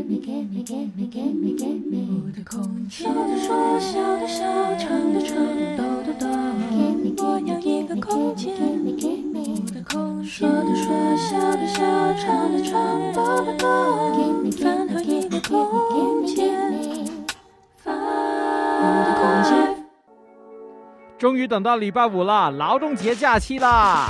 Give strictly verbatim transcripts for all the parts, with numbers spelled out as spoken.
我的空间，说的说，笑的笑，唱的唱，抖的抖，我要一个空间。我的空间，说的说，笑的笑，唱的唱，抖的抖，饭后一个空间。我的空间。 终于等到礼拜五了，劳动节假期啦！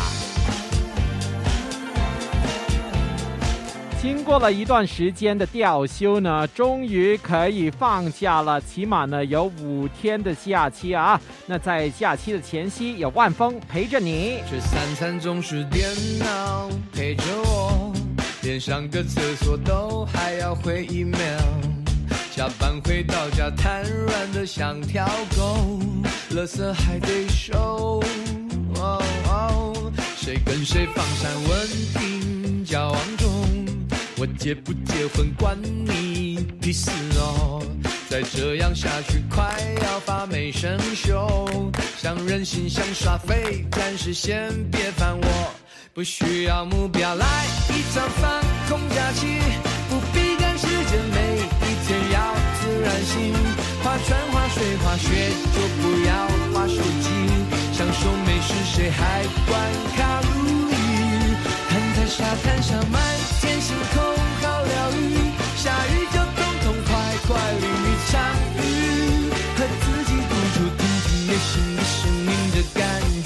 经过了一段时间的调休呢，终于可以放假了，起码呢有五天的假期啊。那在假期的前夕，有万峰陪着你。 这三餐总是电脑陪着我，连上个厕所都还要回 email。下班回到家瘫软的像条狗，垃圾还得收。哦哦，谁跟谁放闪稳定交往中，我结不结婚关你屁事哦！再这样下去快要发霉生锈，想任性想耍废，暂时先别烦我，不需要目标来一场放空假期，不必赶时间，每一天要自然醒，划船划水滑雪就不要划手机，享受美食谁还管卡路里，躺在沙滩上满天星空好疗愈，下雨就痛痛快快淋雨场雨，和自己独处听听内心的声音的感觉。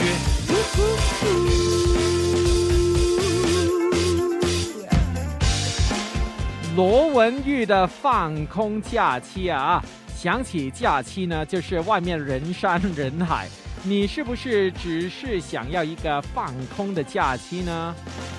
罗文玉的放空假期啊，想起假期呢，就是外面人山人海，你是不是只是想要一个放空的假期呢？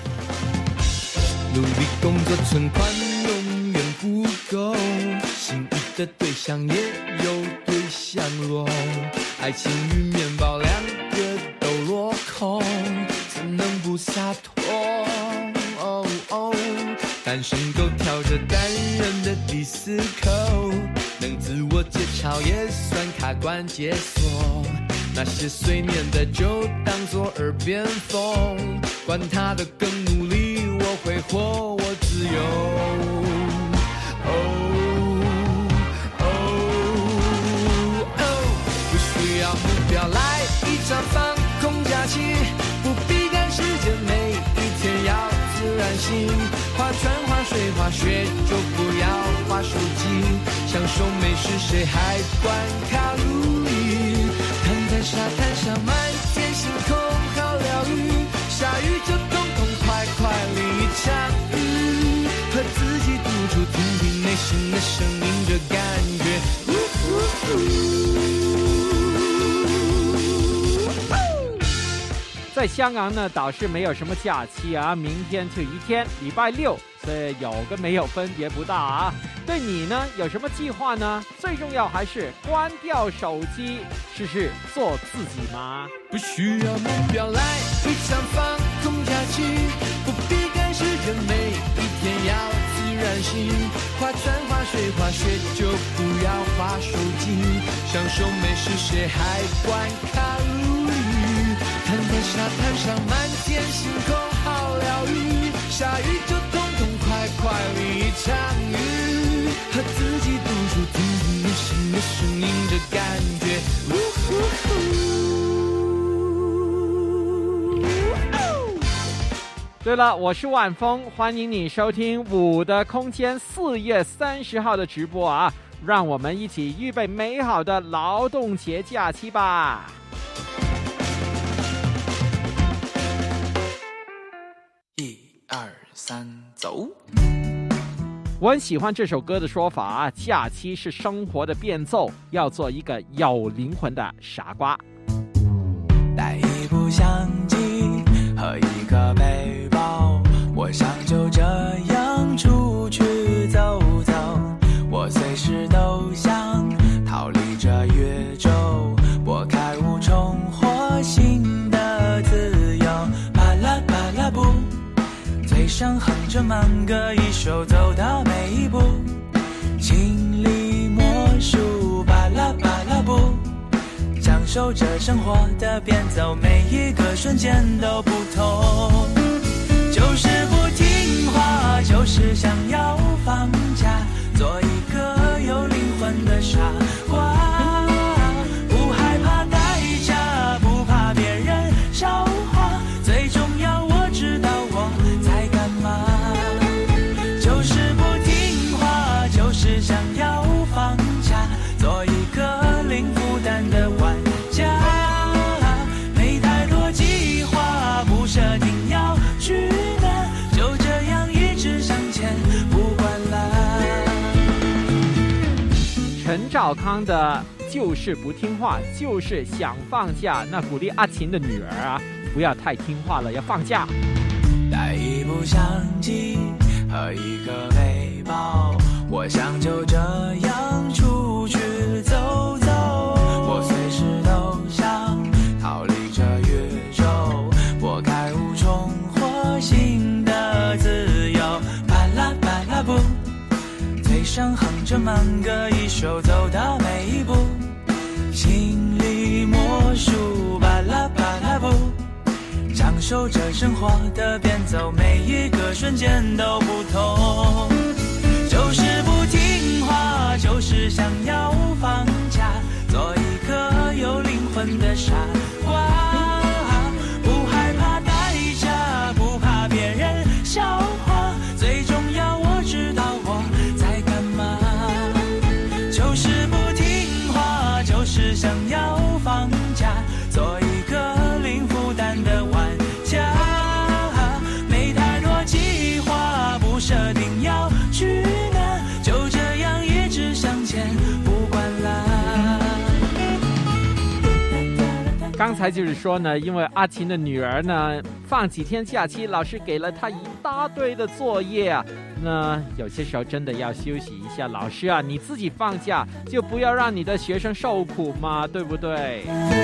努力工作存款永远不够，心仪的对象也有对象咯，爱情与面包两个都落空，怎能不洒脱？哦哦，单身狗跳着单人的迪斯科，能自我解嘲也算卡关解锁，那些碎念的就当作耳边风，管他的更努力，我挥霍我自由。哦哦哦，不需要目标来一场放空假期，不必赶时间，每一天要自然醒，划船划水滑雪就不要划手机，享受美食谁还管卡路里，躺在沙滩上满天星空好疗愈，下雨就痛痛快快淋一场雨，和自己独处听听内心的声音的感觉。呜呜呜， 在香港呢，倒是没有什么假期啊，明天就一天，礼拜六，所以有跟没有分别不大啊。对你呢，有什么计划呢？最重要还是关掉手机，试试做自己吗？ 不需要目标来一场放空假期，不必赶时间，每一天要自然醒，划船划水滑雪就不要划手机，享受美食谁还管卡路里，躺在沙滩上满天星空好疗愈，下雨就痛痛快快淋一场雨，和自己独处听听内心的声音的感觉。呜呼呼， 对了，我是万峰，欢迎你收听五的空间四月三十号的直播啊，让我们一起预备美好的劳动节假期吧。 一二三，走！ 我很喜欢这首歌的说法啊，假期是生活的变奏，要做一个有灵魂的傻瓜。 带一部相机和一个背包，我想就这样出去走走，我随时都想逃离这月洲，拨开无穷或新的自由，巴拉巴拉布，嘴上哼着慢歌一首，走到每一步，心里默数巴拉巴拉布，享受着生活的变奏，每一个瞬间都不同，就是不听话，就是想要放假， 陈兆康的就是不听话，就是想放假。那鼓励阿琴的女儿啊，不要太听话了，要放假。 带一部相机和一个背包，我想就这样出去走走。我随时都想逃离这宇宙，我该无重获新的自由。巴拉巴拉布，嘴上哼着慢歌一首，走到每一步，心里默数巴拉巴拉布，享受着生活的变奏，每一个瞬间都不同。就是不听话，就是想要放假，做一个有灵魂的傻瓜，不害怕代价，不怕别人笑话，最重要我知道我在干嘛。就是不听话，就是想要放假，做一个零负担的玩家，没太多计划，不设定要去哪，就这样一直向前，不管啦。 刚才就是说呢，因为阿琴的女儿呢放几天假期，老师给了她一大堆的作业啊，那有些时候真的要休息一下。老师啊，你自己放假就不要让你的学生受苦嘛，对不对？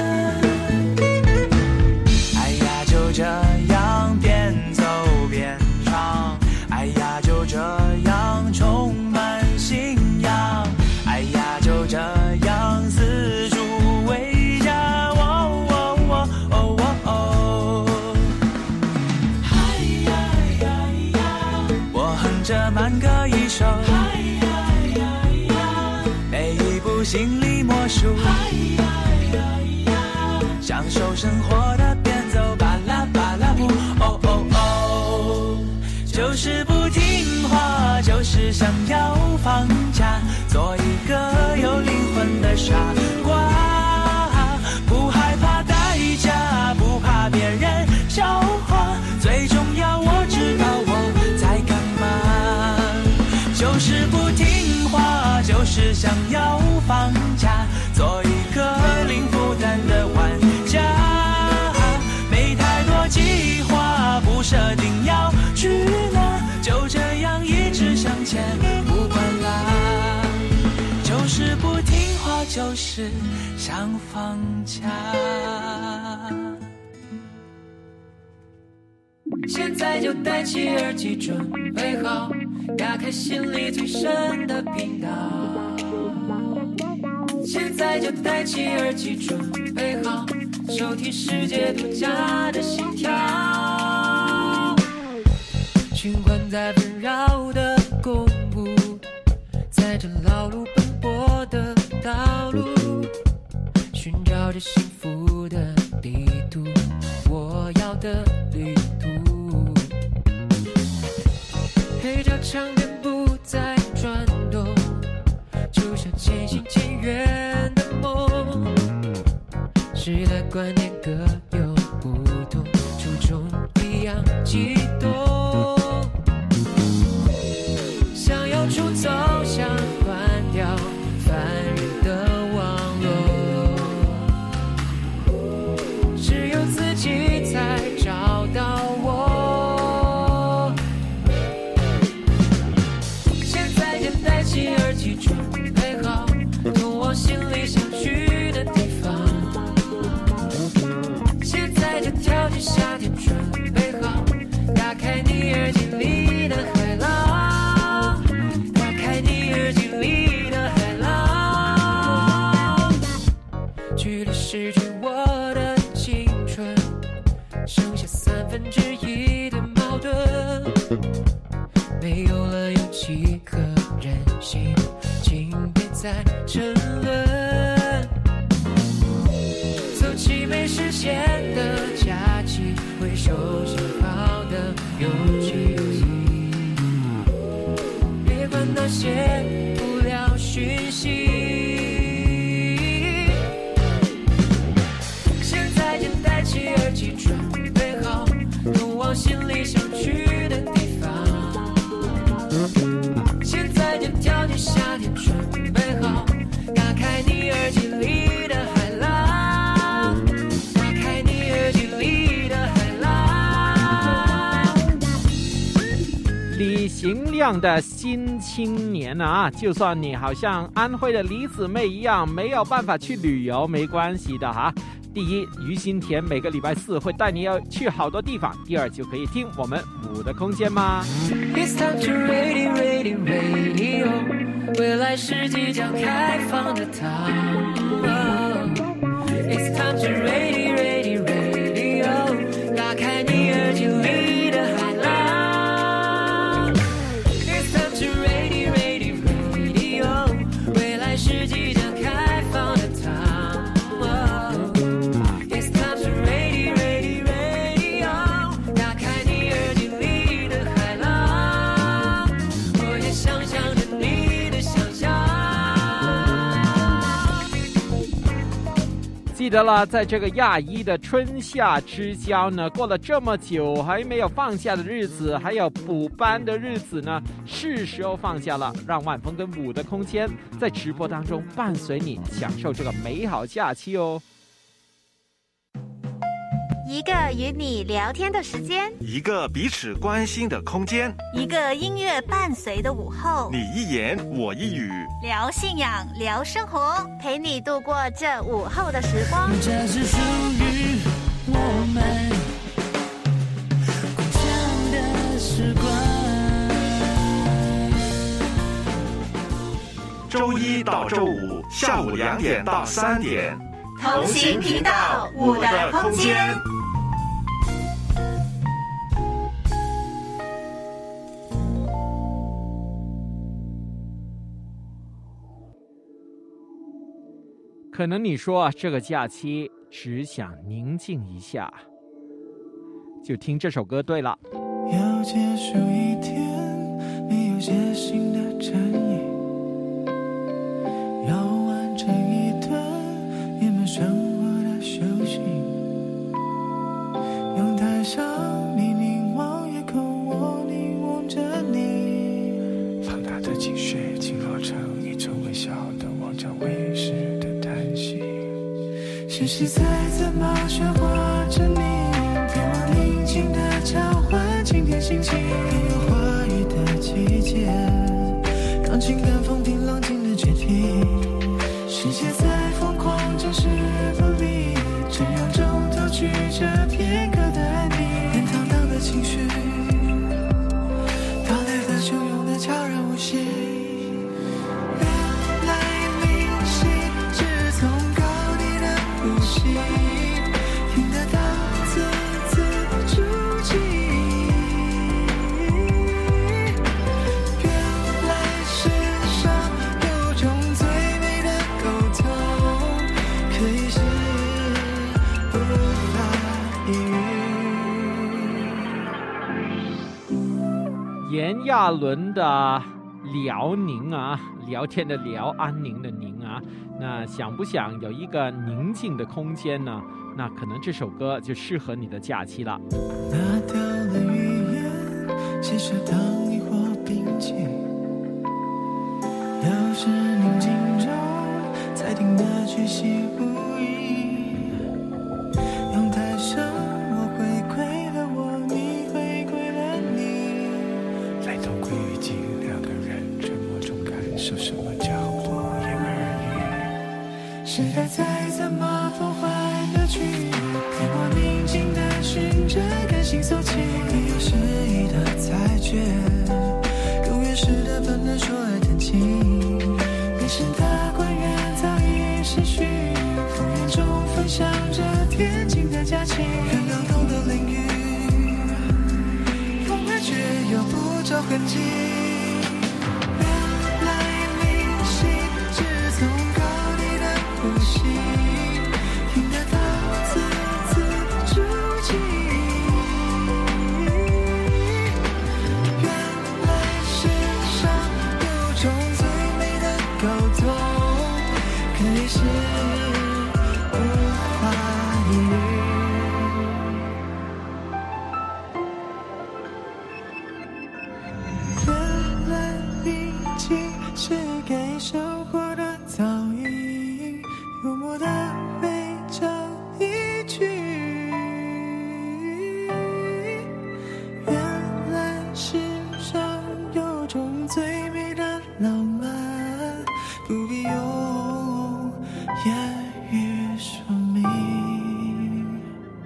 哎呀，就这样边走边唱，哎呀，就这样充满信仰，哎呀，就这样四处为家，哦哦哦哦哦哦，嗨呀呀呀，我哼着慢歌一首，嗨呀呀呀，每一步心里默数，嗨呀呀呀，享受生活的变奏，巴拉巴拉布，哦哦哦，就是不听话，就是想要放假，做一个有灵魂的傻瓜，不害怕代价，不怕别人笑话，最重要我知道我在干嘛。就是不听话，就是想要放假，做一个零负担的玩家，没太多计划，不设定要去哪，就这样一直向前，不管啦。就是不听话，就是想放假。现在就戴起耳机，准备好打开心里最深的频道。现在就戴起耳机，准备好收听世界独家的心跳。循环在纷扰的公路，在这劳碌奔波的道路，寻找着幸福的地图，我要的旅途。黑胶唱片不再转动，就像渐行渐远的梦。时代观念各有不同，初衷一样激动。想要出走，想关掉烦人的网络，只有自己才找到我。现在就戴起耳机，准备好通往心里想去的地方。现在就跳进夏天，准备好打开你耳机里的海浪，打开你耳机里的海浪。距离失去我的青春，剩下三分之一的矛盾，没有了勇气和任性，请别再沉沦。走起没实现的假期，回收想好的勇气，别管那些无聊讯息。现在就戴起耳机，准备好通往心里想去的地方。现在就跳进夏天，准备好亮的新青年啊，就算你好像安徽的李姊妹一样没有办法去旅游，没关系的哈。第一，于心田每个礼拜四会带你要去好多地方；第二，就可以听我们五的空间吗 It's time to radio, radio, radio， 未来是即将开放的堂。It's time to radio, radio, radio， 打开你耳机里的海浪。It's time to radio, radio, radio， 未来是即将开放的堂。 记得了，在这个亚一的春夏之交呢，过了这么久还没有放假的日子，还有补班的日子呢，是时候放假了。让万峰跟五的空间在直播当中伴随你享受这个美好假期哦。 一个与你聊天的时间， 一个彼此关心的空间， 一个音乐伴随的午后， 你一言我一语， 聊信仰，聊生活，陪你度过这午后的时光。 这是属于我们共享的时光。 周一到周五下午两点到三点， 同行频道五的空间。 可能你说这个假期只想宁静一下，就听这首歌对了。 要结束一天，没有写新的战役，要完成一段也没生活的休息，阳台上你凝望夜空，我凝望着你，放大的情绪倾落成一种微小的望着未逝的叹息，是谁在怎么喧哗着你，陪我宁静的交换今天心情，没有话语的季节，让情感风平浪静的决定，世界在疯狂正是不理，这样中偷取这片刻的安宁，天堂荡的情绪，到来的汹涌的悄然无息，原来灵犀是从高低的呼吸，听得到字字珠玑，原来世上有种最美的沟通，可以是无法言喻。 炎亚纶的辽宁啊，聊天的聊，安宁的宁啊，那想不想有一个宁静的空间呢？那可能这首歌就适合你的假期了。 拿掉了语言，写下当你或并肩，要是宁静中才听得巨细无遗，阳台上我回归了我，你回归了你，来同归于尽，两个人沉默中感受什么叫不言而喻，时代在怎么破坏歌曲，陪我宁静地寻着感性搜集，没有诗意的裁决，如原始的本能说爱叹气，迷失的官员早已逝去，烽烟中分享着天晴的假期，人流动的领域，风来却又不着痕迹，原来灵犀是从高低的呼吸，听得到字字珠玑，原来世上有种最美的沟通，可以是无法言喻。原来宁静是给生活的噪音，幽默的每唱一句，原来世上有种浪漫，不必用言语说明。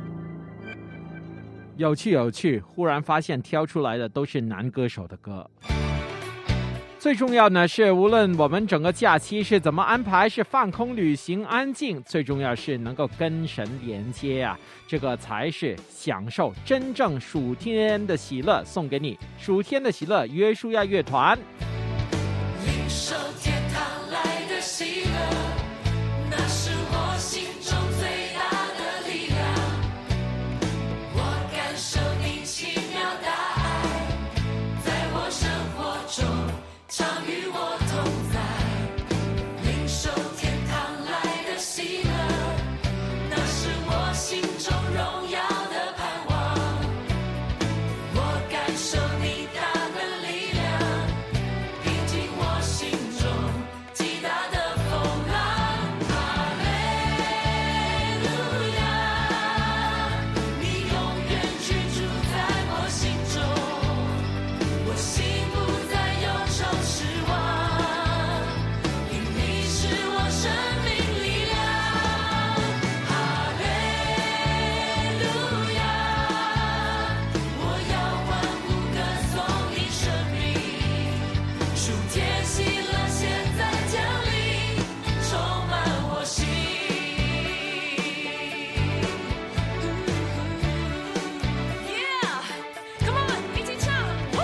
有趣有趣，忽然发现挑出来的都是男歌手的歌。最重要呢是，无论我们整个假期是怎么安排，是放空旅行安静，最重要是能够跟神连接啊，这个才是享受真正属天的喜乐。送给你属天的喜乐，约书亚乐团。 领受天堂来的喜乐，那是我心中最大的力量。我感受你奇妙大爱，在我生活中常与我同在。领受天堂来的喜乐，那是我心中荣耀的盼望。我感受你大能力量，平静我心中极大的风浪。哈利路亚，你永远居住在我心中，我心不再忧愁失望，因你是我生命力量。哈利路亚，我要欢呼歌颂你生命，属天喜乐现在降临，充满我心。Yeah, come on，一起唱。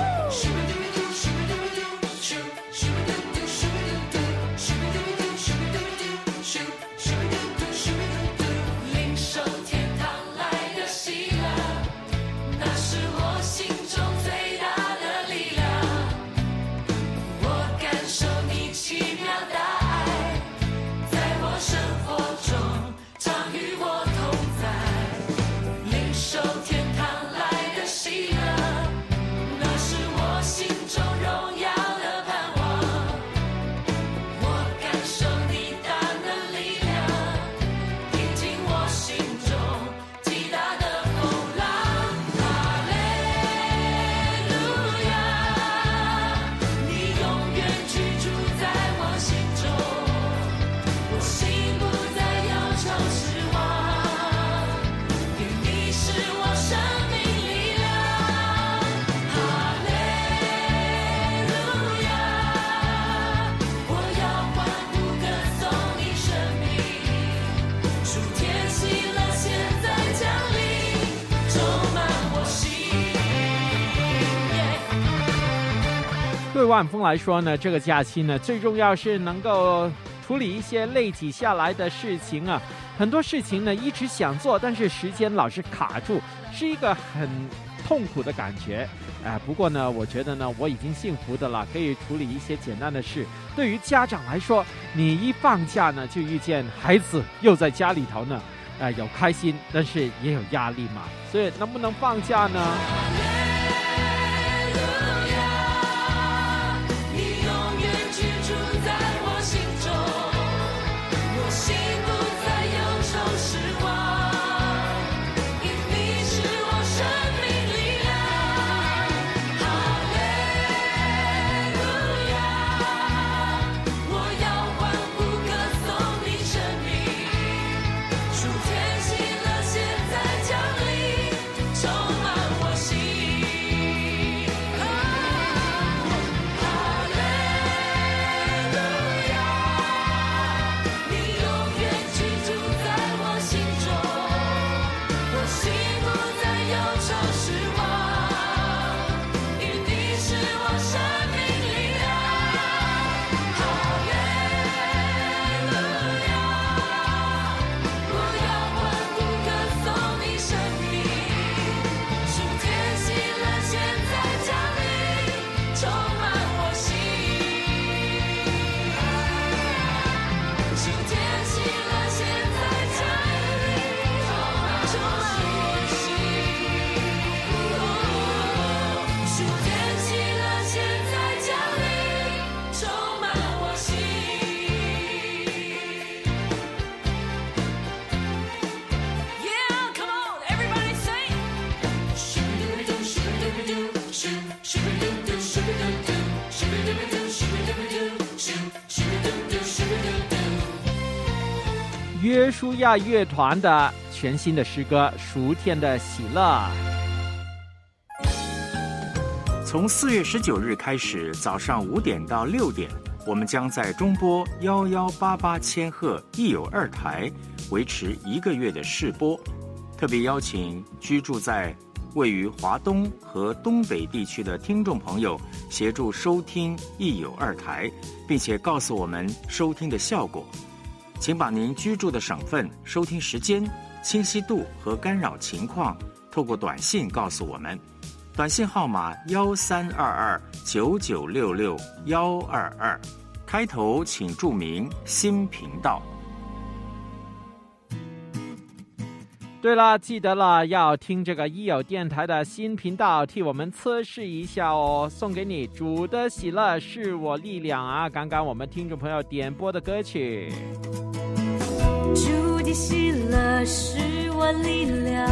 领受天堂来的喜乐，那是我心中最大的力量。我感受你奇妙大爱，在我生活中常与我同在。领受天堂来的喜乐，那是我心中荣耀的盼望。我感受你大能力量，平静我心中极大的风浪。哈利路亚，你永远居住在我心中，我心不再忧愁失望，因你是我生命力量。哈利路亚，我要欢呼歌颂你生命，属天喜乐现在降临，充满我心。 对万峰来说呢，这个假期呢，最重要是能够处理一些累积下来的事情啊。很多事情呢，一直想做，但是时间老是卡住，是一个很痛苦的感觉。哎，不过呢，我觉得呢，我已经幸福的了，可以处理一些简单的事。对于家长来说，你一放假呢，就遇见孩子又在家里头呢，哎，有开心，但是也有压力嘛。所以能不能放假呢？ 你永远居住在我心中，我心不再忧愁失望，因你是我生命力量。哈利路亚，我要欢呼歌颂你生命，属天喜乐现在降临，充满我心。 约书亚乐团的全新的诗歌《属天的喜乐》。 从四月十九日开始，早上五点到六点，我们将在中波幺幺八八千赫益友二台维持一个月的试播，特别邀请居住在位于华东和东北地区的听众朋友协助收听益友二台，并且告诉我们收听的效果。请把您居住的省份、收听时间、清晰度和干扰情况透过短信告诉我们。短信号码幺三二二九九六六幺二二，开头请注明新频道。 对了，记得了，要听这个益友电台的新频道，替我们测试一下哦。送给你，主的喜乐是我力量啊！刚刚我们听众朋友点播的歌曲。 主的喜乐是我力量，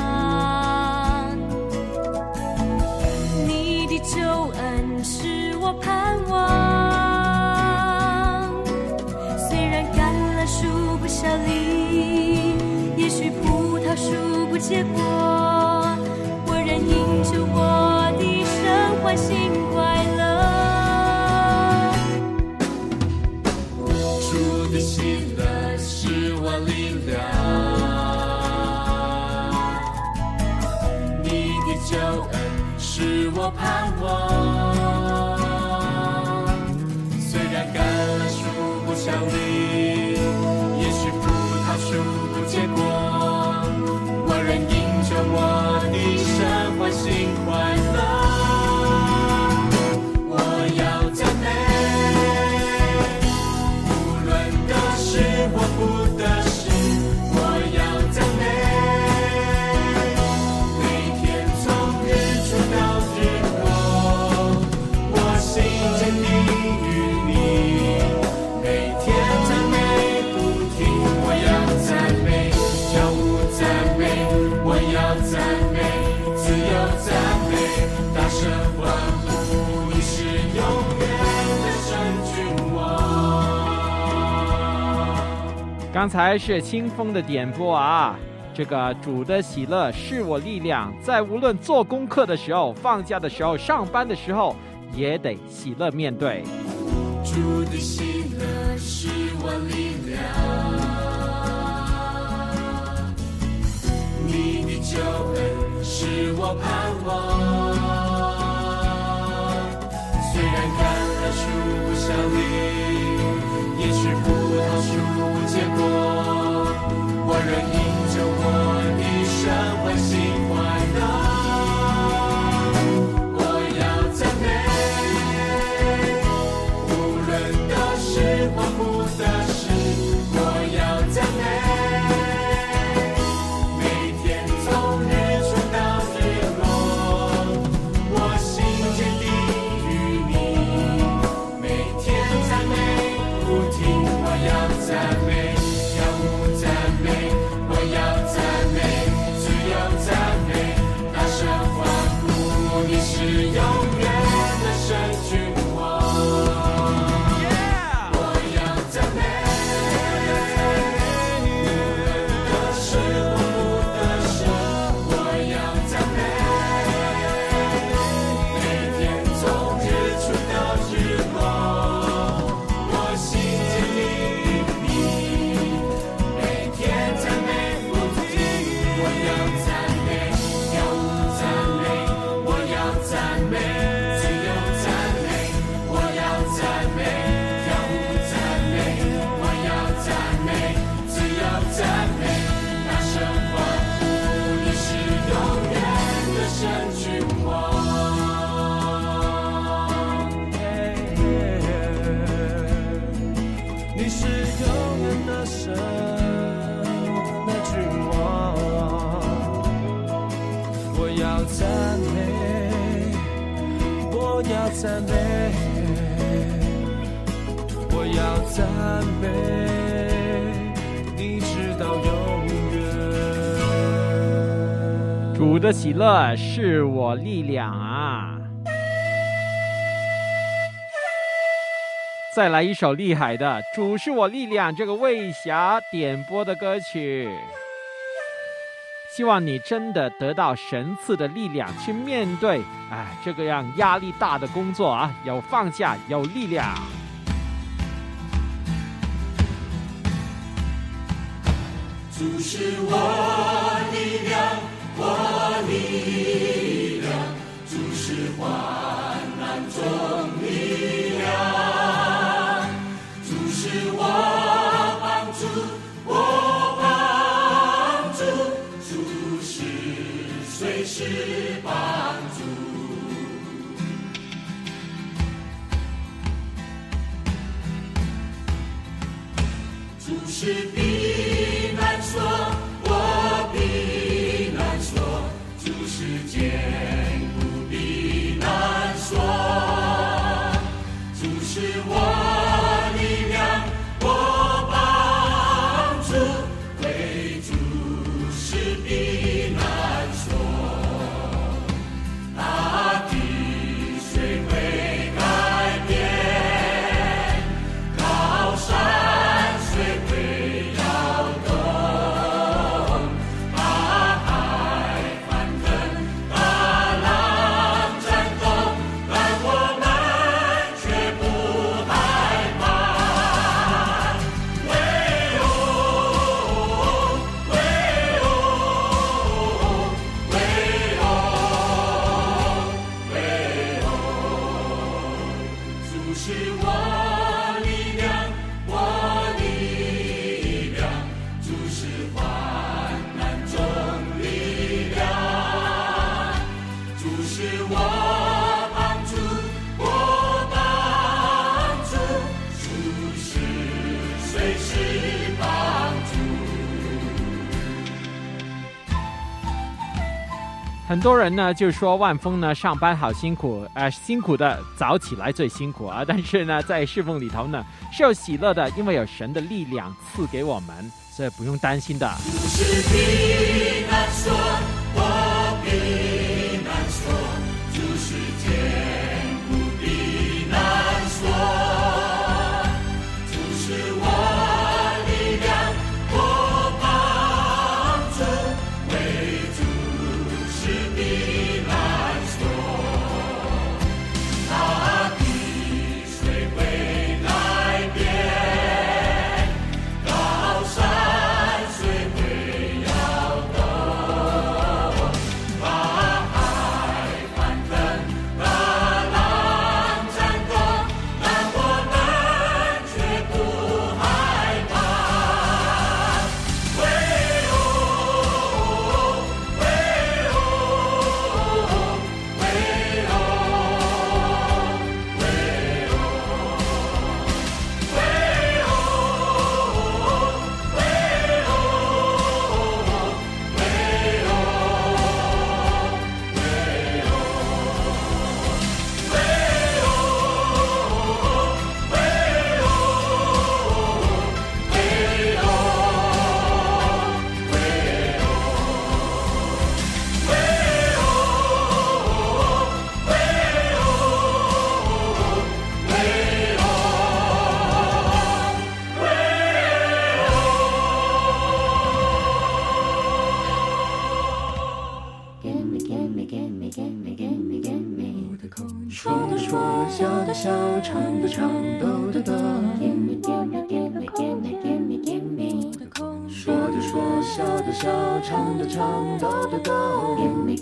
你的救恩是我盼望。虽然橄榄树不效力，也许葡萄树不结果，我仍因着我的神欢欣快乐。 主的喜乐是我力量，你的救恩是我盼望。虽然橄榄树不效力，也许葡萄树不结果，我仍因着我的神欢欣快乐。我要赞美，无论得失或不得失，我要赞美。每天从日出到日落，我心坚定于你。每天赞美不停，我要赞美，跳舞赞美，我要赞美，自由赞美，大声欢呼，你是永远的神君王。 刚才是清风的点播啊，这个主的喜乐是我力量，在无论做功课的时候、放假的时候、上班的时候，也得喜乐面对。 主的喜乐是我力量，你的救恩是我盼望。虽然橄榄树不效力，也许葡萄树不结果，我仍因着我的神欢欣快乐。我要赞美，无论得失或不得失，我要赞美。每天从日出到日落，我心坚定于你。每天赞美不停，我要赞美，跳舞赞美，我要赞美，自由赞美，大声欢呼，你是永远的神君王。我要赞美，无论得失或不得失，我要赞美。每天从日出到日落，我心坚定于你。每天赞美不停，我要赞美，跳舞赞美，我要赞美，自由赞美，我要赞美，跳舞赞美，我要赞美，自由赞美，大声欢呼，你是永远的神君王。你是永远的神的君王，我要赞美，我要赞美，我要赞美，你直到永远。 主的喜乐是我力量啊！ 再来一首厉害的，主是我力量，这个魏霞点播的歌曲。希望你真的得到神赐的力量去面对哎这个样压力大的工作啊，有放下，有力量。 主是我力量，我力量，主是患难中力量，主是我帮助，我帮助，主是随时帮助。主是避难所，我避难所，主是坚固避难所，主是我力量，我帮助，为主是避难所。大地虽会改变，高山虽会摇动，大海翻腾，大浪战动，但我们却不害怕。唯有，唯有，唯有，唯有，主是我力量，我力量，主是患难中力量，主是我帮助，我帮助，主是随时帮助。 很多人呢就说万峰呢上班好辛苦，呃，辛苦的早起来最辛苦啊。但是呢，在侍奉里头呢是有喜乐的，因为有神的力量赐给我们，所以不用担心的。 主是避难所，我避难所，主是坚固避难所，主是我力量，我帮助，为主是避难所。大地虽会改变，高山虽会摇动，大海翻腾，大浪战动，但我们却不害怕。唯有，唯有，唯有，唯有，唯有，唯说的说，笑的笑，唱的唱，抖的抖。说的说，笑的笑，唱的唱，抖的抖。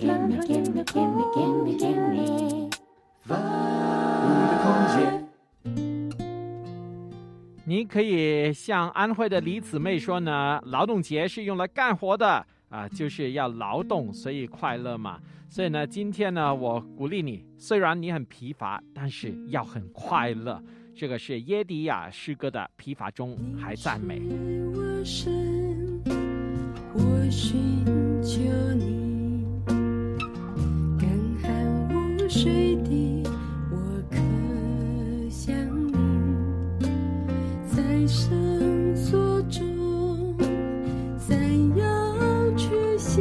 你可以向安徽的李姊妹说呢，劳动节是用来干活的啊，就是要劳动，所以快乐嘛。所以呢，今天呢，我鼓励你，虽然你很疲乏，但是要很快乐。这个是耶迪亚诗歌的疲乏中还赞美。 我神，我寻求你，干旱无水地，我渴想你，在绳索中，在要去行，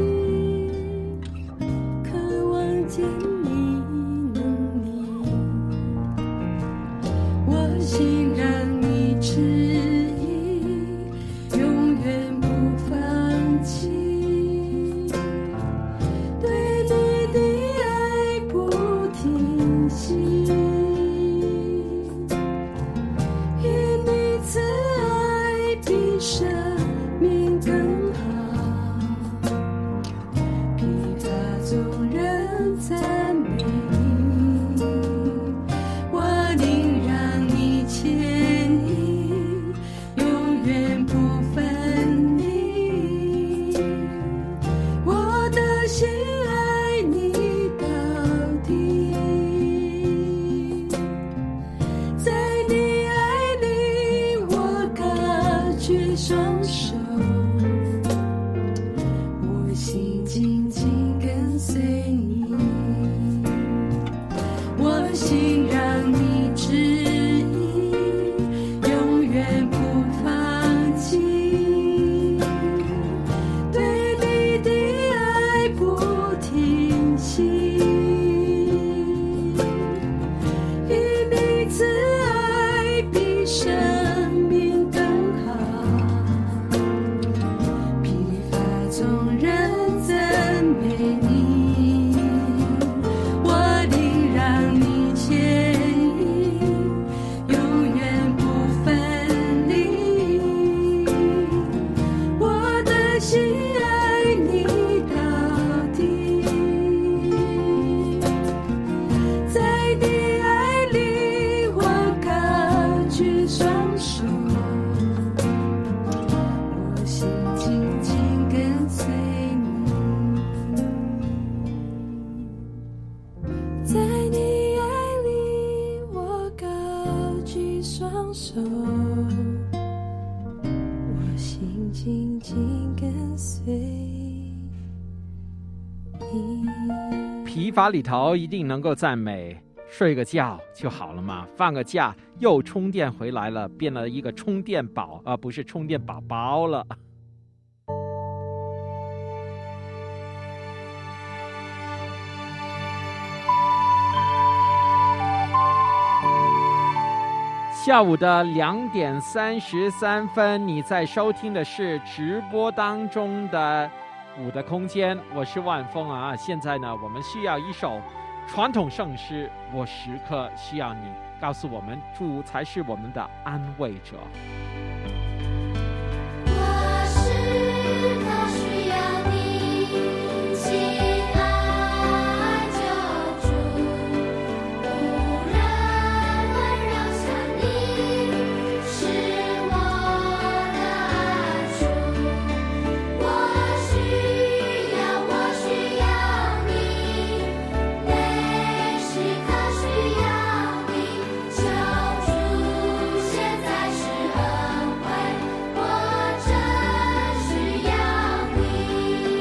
渴望见你能力，我欣然手，我心紧紧跟随你，在你爱里我高举双手，我心紧紧跟随你。 疲乏里头一定能够赞美，睡个觉就好了嘛，放个假又充电回来了，变了一个充电宝，而不是充电宝宝了。下午的两点三十三分，你在收听的是直播当中的五的空间，我是万峰啊。现在呢，我们需要一首传统圣诗，我时刻需要你，告诉我们主才是我们的安慰者。 我时刻需要你，亲爱救主，无人温柔像你，是我的安处。我需要，我需要你，每时刻需要你，求主现在是恩惠，我真需要你。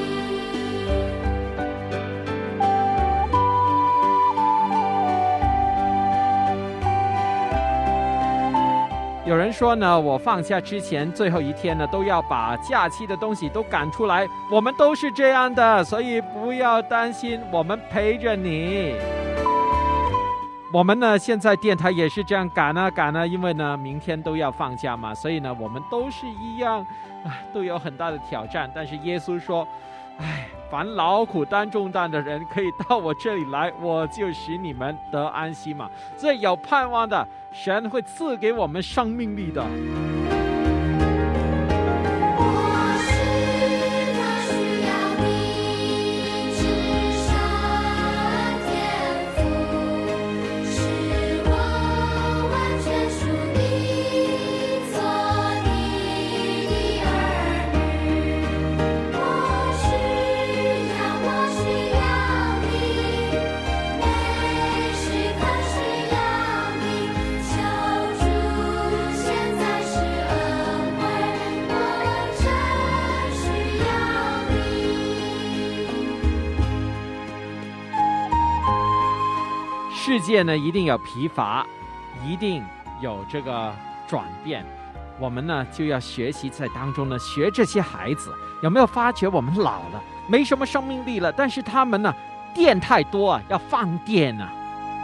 有人说呢，我放假之前最后一天呢，都要把假期的东西都赶出来，我们都是这样的，所以不要担心，我们陪着你。我们呢，现在电台也是这样赶啊赶啊，因为呢，明天都要放假嘛，所以呢，我们都是一样，都有很大的挑战。但是耶稣说，哎，凡劳苦担重担的人可以到我这里来，我就使你们得安息嘛。所以有盼望的，神会赐给我们生命力的。 我时刻需要你，至上天父，使我完全属你，做你的儿女。我需要，我需要你，每时刻需要你，求主现在是恩惠，我真需要你。 世界呢，一定有疲乏，一定有这个转变。我们呢，就要学习在当中呢，学这些孩子。有没有发觉我们老了，没什么生命力了？但是他们呢，电太多啊，要放电啊。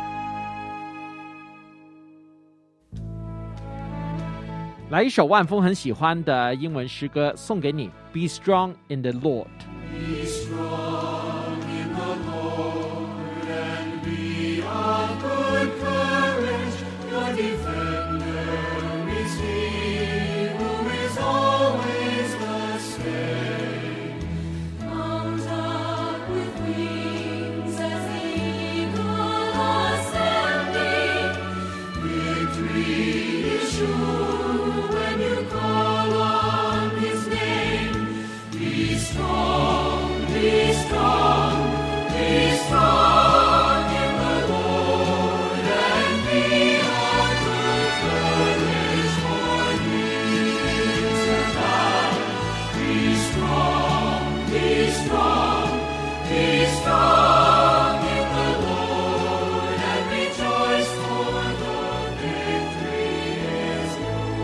来一首万峰很喜欢的英文诗歌，送给你。Be strong in the Lord。 Be strong in the Lord and be of good courage. Your defender is He who is always the same. Mount up with wings as the eagle ascending. Victory is sure when you call on His name. Be strong, be strong, be strong in the Lord and be of good courage, for He is your God. Be strong, be strong, be strong in the Lord and rejoice, for the victory is yours.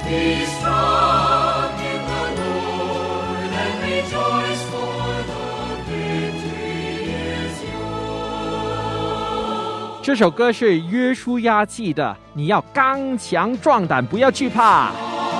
Be strong in the Lord and rejoice, for the victory is yours. 这首歌是约书亚记的，你要刚强壮胆，不要惧怕。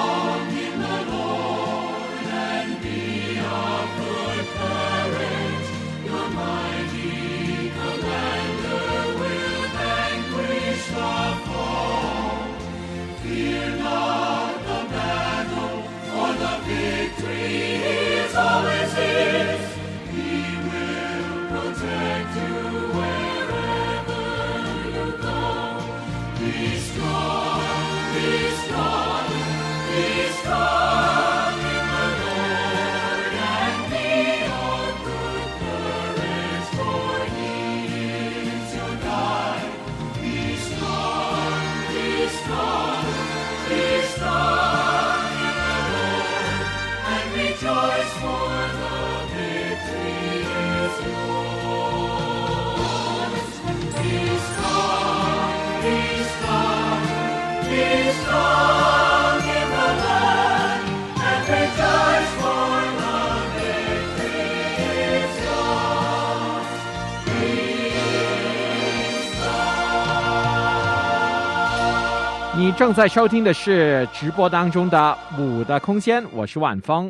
你正在收听的是直播当中的五的空间，我是万峰。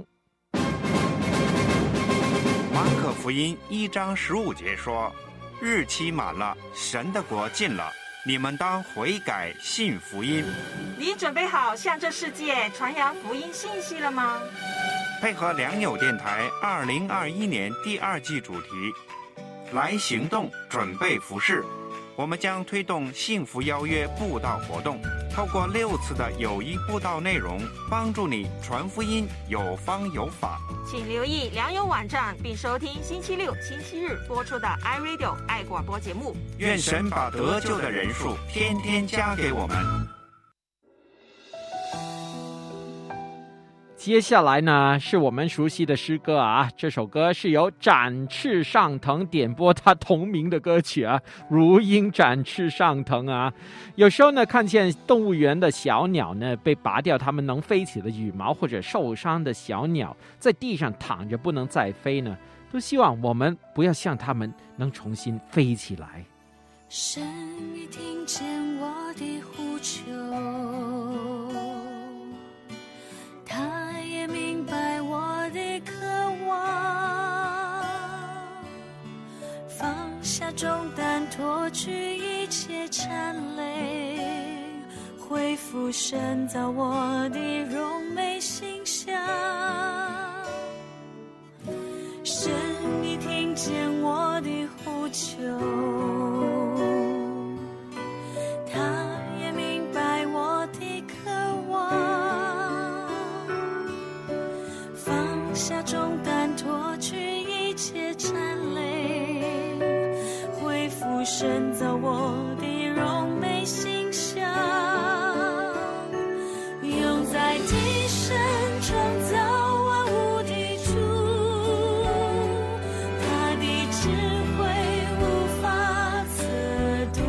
马可福音一章十五节说，日期满了，神的国近了，你们当悔改信福音。 你准备好向这世界传扬福音信息了吗？ 配合良友电台二零二一年第二季主题，来行动，准备服事。我们将推动幸福邀约布道活动，透过六次的友谊布道内容，帮助你传福音有方有法。 请留意良友网站，并收听星期六、星期日播出的 iRadio 爱广播节目。 愿神把得救的人数天天加给我们。 接下来呢，是我们熟悉的诗歌啊，这首歌是由展翅上腾点播他同名的歌曲啊，如鹰展翅上腾啊。有时候呢，看见动物园的小鸟呢被拔掉它们能飞起的羽毛，或者受伤的小鸟在地上躺着不能再飞呢，都希望我们不要像它们能重新飞起来。 神已听见我的呼求，他也明白我的渴望，放下重担，脱去一切缠累，恢复神造我的荣美形象。神已听见我的呼求，他也明白我的渴望，放下重担，脱去一切缠累，恢复神造我的荣美形象。用在地神创造万物的主，他的智慧无法测度，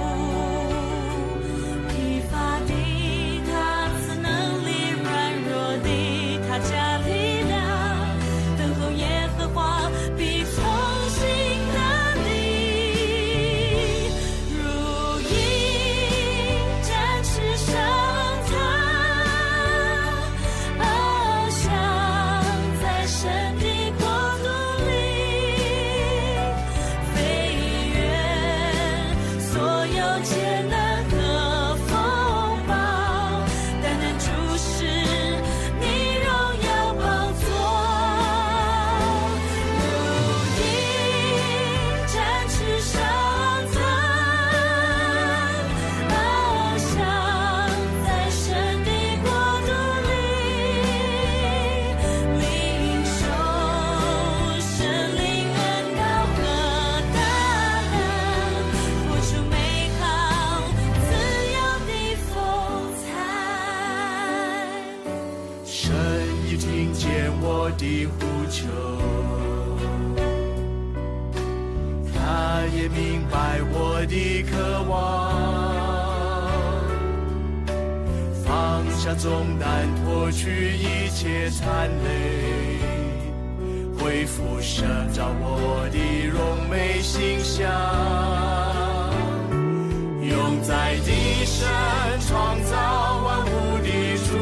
疲乏的他赐能力，软弱的他加力量，等候耶和华必从心能力，如鹰展翅上腾，翱翔在神的国度里，飞越所有艰难和风暴，单单注视你荣耀宝座，如鹰展翅上腾，翱翔在神的国度里，领受神灵恩膏和大能，活出美好自由的风采。 神已听见我的呼求，他也明白我的渴望，放下下重担，脱去一切残累，恢复神照我的荣美形象，用在地神创造万物的主，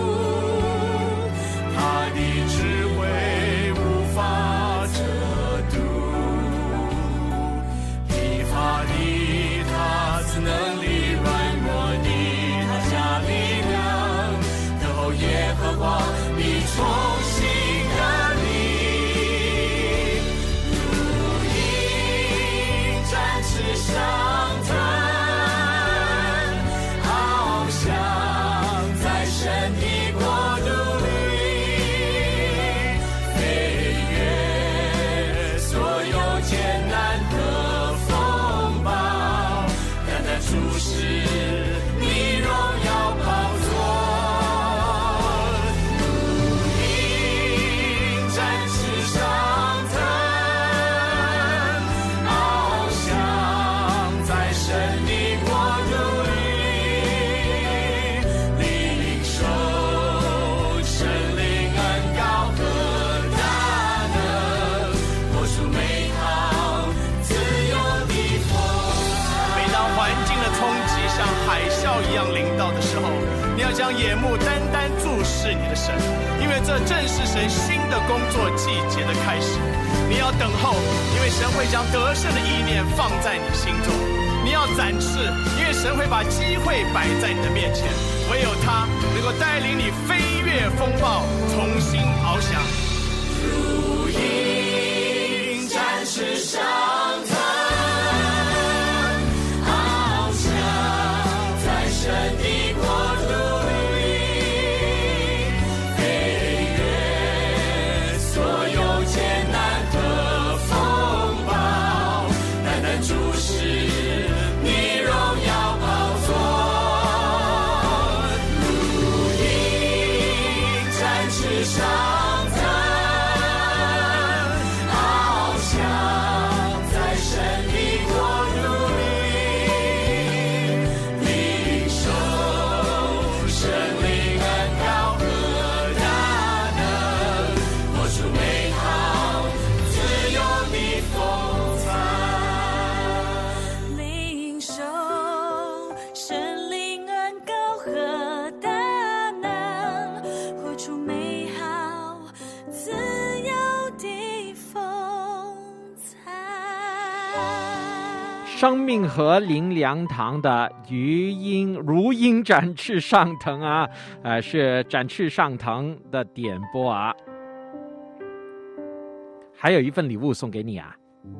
他的智慧无法遮堵，疲乏的他赐能力，软弱的他加力量，等候耶和华你重新的力，如鹰展翅上腾，翱翔在神的国度里，飞越所有艰难和风暴，单单注视你荣耀宝座，如鹰展翅上腾，翱翔在神的国度里，领受神灵恩膏和大能，活出美好自由的风采。每当环境的冲击像海啸一样临到的时候，你要将眼目单单注视你的神，因为这正是神新的工作季节的开始。你要等候，因为神会将得胜的意念放在你心中。你要展翅，因为神会把机会摆在你的面前，唯有他能够带领你飞越风暴，重新翱翔。如鹰展翅上腾，翱翔在神的国度里，飞越所有艰难和风暴，单单注视你荣耀宝座，如鹰展翅上腾，翱翔在神的国度里，领受神灵恩膏和大能，活出美好自由的风采。 领受神灵恩膏和大能，活出美好自由的风采。 生命和灵粮堂的余音如鹰展翅上腾啊，呃，是展翅上腾的点播啊。还有一份礼物送给你啊。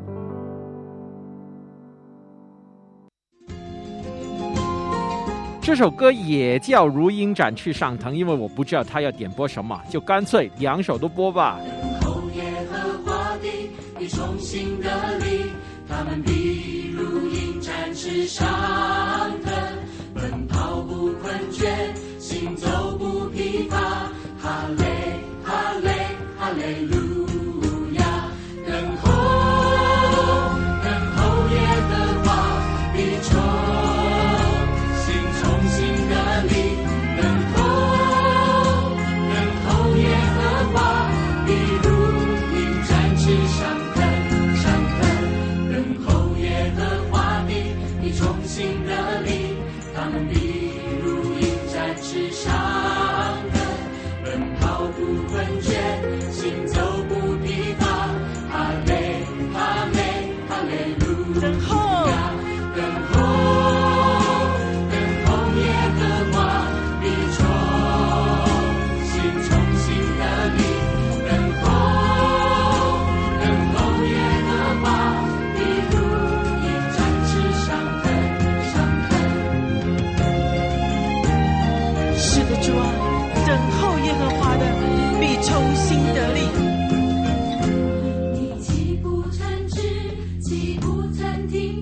这首歌也叫如鹰展翅上腾，因为我不知道他要点播什么，就干脆两首都播吧。 后耶和华的必重新的力，他们必如鹰展翅上腾，奔跑不困倦，行走不疲乏。哈雷哈雷哈雷路亚，等候等候耶和华必重新重新的力，等候等候耶和华必如鹰展翅上腾上腾，等候耶和华的必重新的力，他们必如鹰展翅上腾，奔跑不困倦，行走不疲乏。哈雷哈雷哈雷路亚，等候等候耶和华必重新重新的力，等候等候耶和华必如鹰展翅上腾上腾。 是的，主啊，等候耶和华的必重新得力。 你岂不曾知，岂不曾听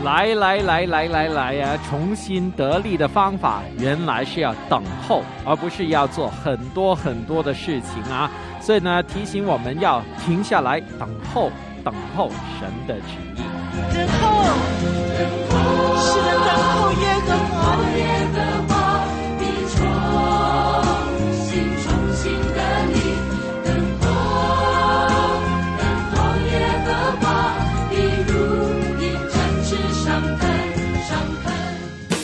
来来来来来来呀！重新得力的方法，原来是要等候，而不是要做很多很多的事情啊！所以呢，提醒我们要停下来，等候，等候神的旨意。 等候，是的，等候耶和华， 耶和华必重新重新得力，等候，等候耶和华必如鹰展翅上腾上腾。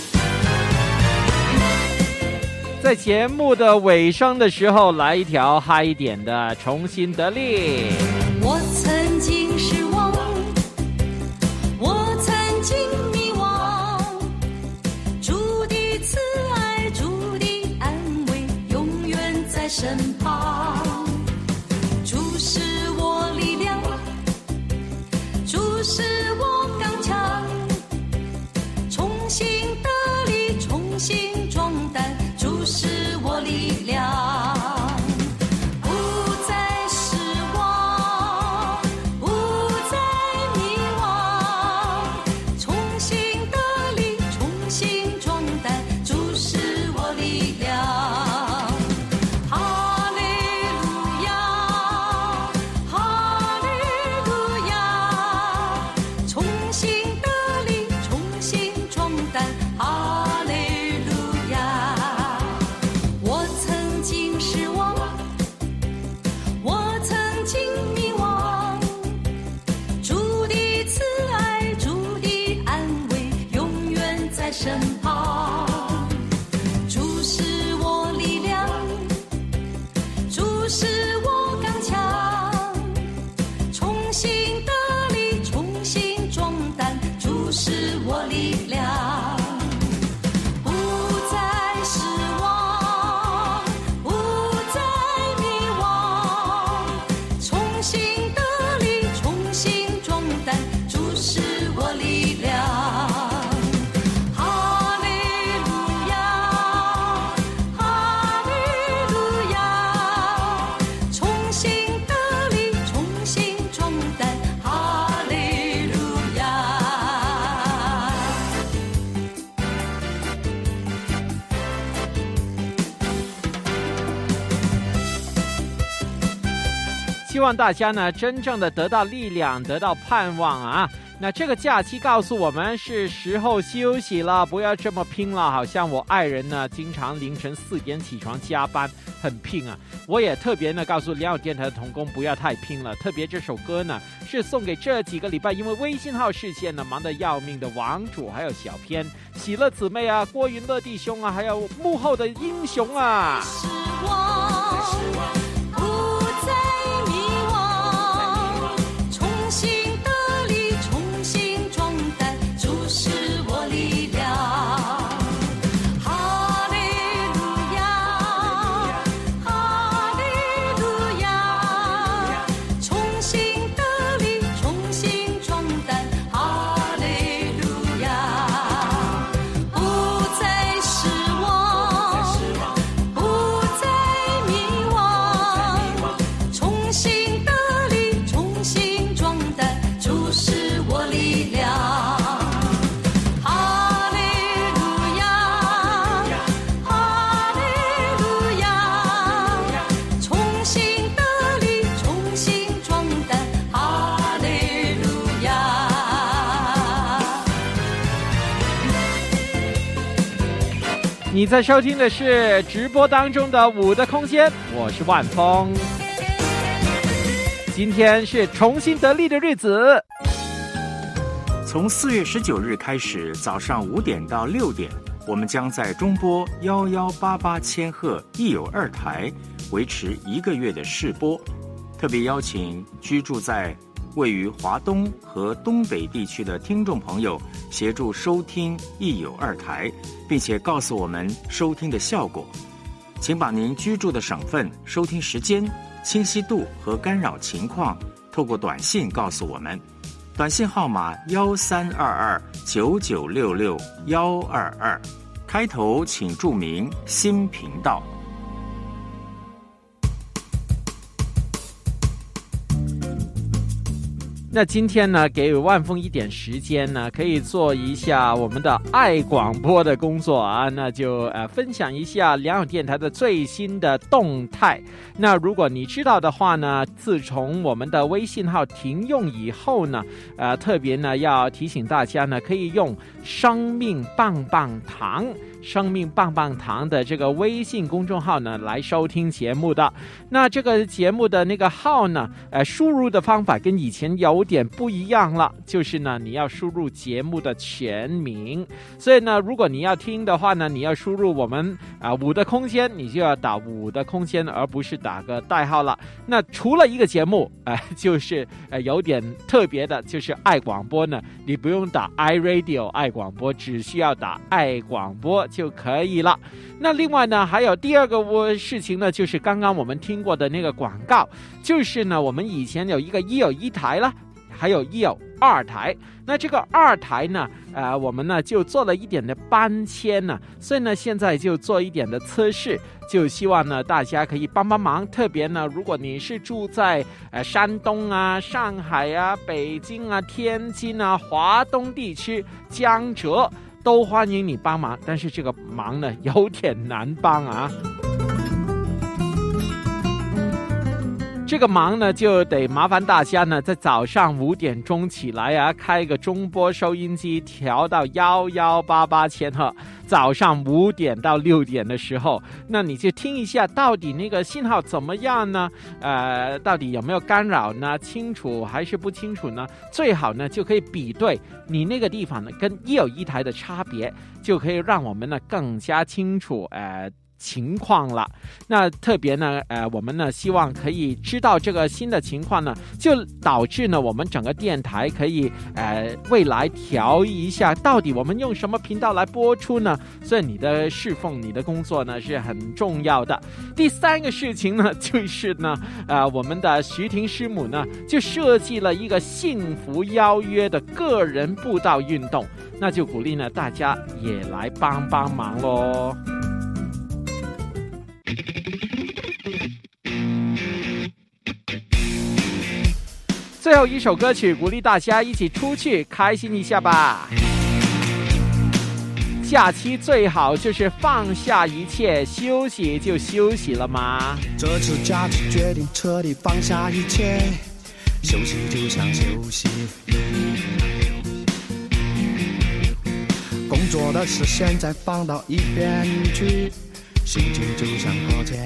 在节目的尾声的时候，来一条嗨一点的重新得力。 我曾经失望，我曾经迷惘，主的慈爱，主的安慰，永远在身旁。主是我力量，主是我刚强，重新得力，重新壮胆，主是我力量。 希望大家呢真正的得到力量，得到盼望啊！那这个假期告诉我们是时候休息了，不要这么拼了。好像我爱人呢，经常凌晨四点起床加班，很拼啊。我也特别呢告诉良友电台的同工不要太拼了。特别这首歌呢是送给这几个礼拜因为微信号事件呢忙得要命的王主，还有小偏、喜乐姊妹啊、郭云乐弟兄啊，还有幕后的英雄啊。 失望，不再迷惘，重新得力，重新壮胆，主是我力量。哈利路亚，哈利路亚，重新得力，重新壮胆，哈利路亚，不再失望，不再迷惘，重新得力，重新壮胆，主是我力量。哈利路亚，哈利路亚，重新得力，重新壮胆，哈利路亚。 你在收听的是直播当中的舞的空间，我是万峰。今天是重新得力的日子， 从四月十九日开始，早上五点到六点，我们将在中波幺幺八八千赫益友二台维持一个月的试播，特别邀请居住在位于华东和东北地区的听众朋友协助收听益友二台，并且告诉我们收听的效果。请把您居住的省份、收听时间、清晰度和干扰情况透过短信告诉我们。短信号码幺三二二九九六六幺二二，开头请注明新频道。 那今天呢，给万峰一点时间呢，可以做一下我们的爱广播的工作啊，那就呃分享一下良友电台的最新的动态。那如果你知道的话呢，自从我们的微信号停用以后呢，呃，特别呢要提醒大家呢，可以用生命棒棒糖。生命棒棒糖的这个微信公众号呢来收听节目的。那这个节目的那个号呢，呃，输入的方法跟以前有点不一样了，就是呢你要输入节目的全名。所以呢，如果你要听的话呢，你要输入我们啊、呃、五的空间，你就要打五的空间，而不是打个代号了。那除了一个节目，呃，就是呃有点特别的，就是爱广播呢，你不用打 iRadio 爱广播，只需要打爱广播就可以了。那另外呢，还有第二个事情呢，就是刚刚我们听过的那个广告，就是呢，我们以前有一个一有一台了，还有一有二台。那这个二台呢，呃，我们呢就做了一点的搬迁呢，所以呢，现在就做一点的测试，就希望呢大家可以帮帮忙。特别呢，如果你是住在呃山东啊、上海啊、北京啊、天津啊、华东地区、江浙，都欢迎你帮忙，但是这个忙呢有点难帮啊。这个忙呢就得麻烦大家呢在早上五点钟起来啊，开一个中波收音机调到幺幺八八千赫，早上五点到六点的时候，那你就听一下到底那个信号怎么样呢？呃，到底有没有干扰呢？清楚还是不清楚呢？最好呢就可以比对你那个地方呢跟一有一台的差别，就可以让我们呢更加清楚呃情况了。那特别呢呃我们呢希望可以知道这个新的情况呢，就导致呢我们整个电台可以呃未来调一下到底我们用什么频道来播出呢，所以你的侍奉你的工作呢是很重要的。第三个事情呢就是呢呃我们的徐婷师母呢就设计了一个幸福邀约的个人步道运动，那就鼓励呢大家也来帮帮忙咯。最后一首歌曲，鼓励大家一起出去开心一下吧。假期最好就是放下一切，休息就休息了嘛。 这次假期决定彻底放下一切，休息就想休息。工作的事现在放到一边去，心情就像搁浅。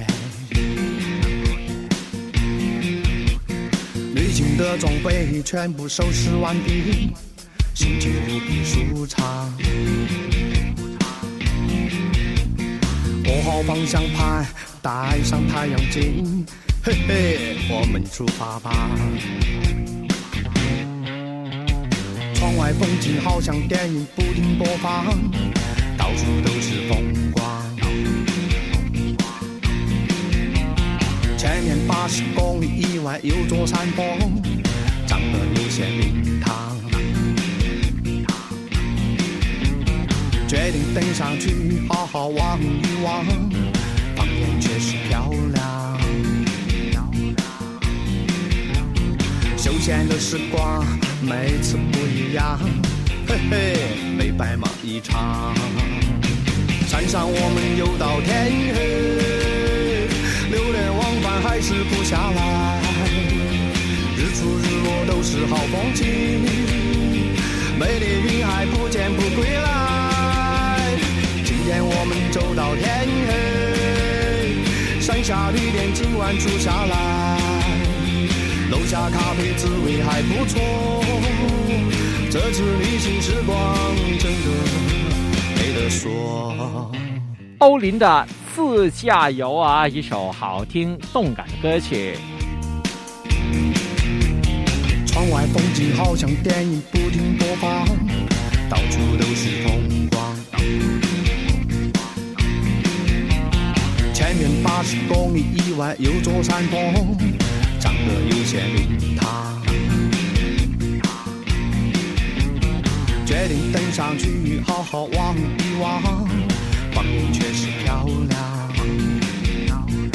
旅行的装备全部收拾完毕，心情无比舒畅。握好方向盘，戴上太阳镜，嘿嘿，我们出发吧。窗外风景好像电影不停播放，到处都是风光。前面八十公里以外有座山峰，长得有些名堂。决定登上去好好望一望，旁边确实漂亮。休闲的时光每次不一样，嘿嘿，没白忙一场。山上我们游到天黑，流连忘返还是不下来，日出日落都是好风景，美丽云海不见不归来。今天我们走到天黑，山下旅店今晚住下来，楼下咖啡滋味还不错，这次旅行时光真的没得说。 欧琳的自驾游啊，一首好听动感的歌曲。 窗外风景好像电影不停播放，到处都是风光。前面八十公里以外有座山峰，长得有些名堂。决定登上去好好望一望，旁边确实漂亮。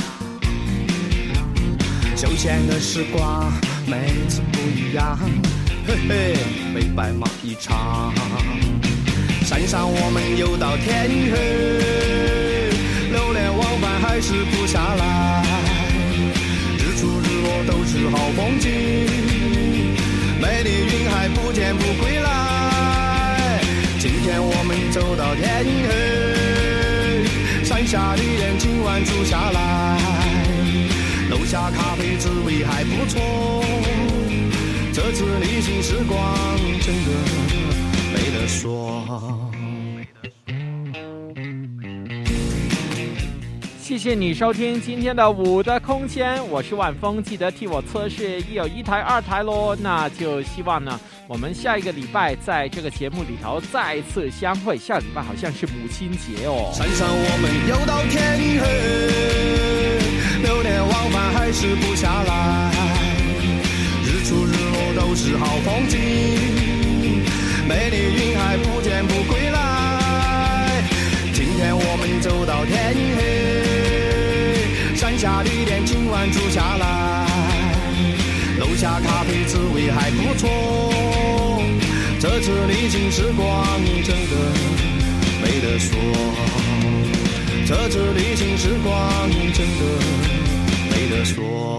休闲的时光每次不一样， 嘿嘿，没白忙一场。山上我们游到天黑，流连忘返还是不下来。日出日落都是好风景，美丽云海不见不归来。今天我们走到天黑，山下的人今晚住下来。楼下咖啡滋味还不错，这次旅行时光真的没得说。 谢谢你收听今天的五的空间，我是万峰，记得替我测试一有一台二台咯。那就希望呢我们下一个礼拜在这个节目里头再次相会。下礼拜好像是母亲节哦。 山上我们游到天黑，流连忘返还是不下来。日出日落都是好风景，美丽云海不见不归来。今天我们走到天黑，山下的店今晚住下来。楼下咖啡滋味还不错，这次旅行时光真的没得说。这次旅行时光真的没得说。